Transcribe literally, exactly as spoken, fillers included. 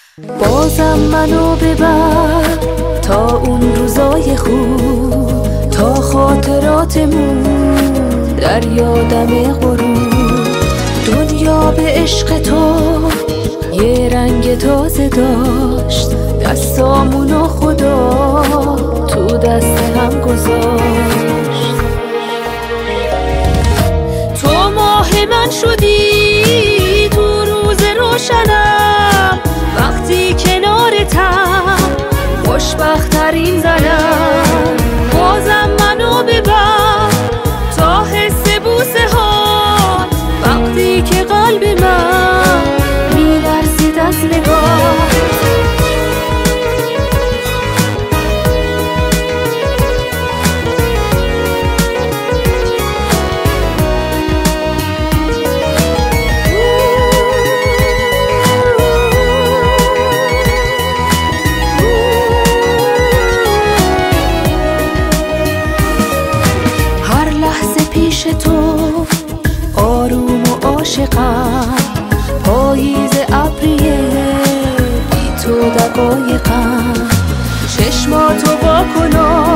بازم منو ببر تا اون روزای خوب، تا خاطراتمون در یادم غروب. دنیا به عشق تو یه رنگ تازه داشت، دستامونو خدا تو دست هم گذاشت. تو ماه من شدی تو روز روشنم، وقتی کنارتم خوشبخت‌ترین زنم. بازم منو ببر تا حس بوسه ها، وقتی که قلب من میلرزید از نگاه. پیش تو آروم و عاشقم، پاییز ابریه بی تو دقایقم. چشماتو وا کن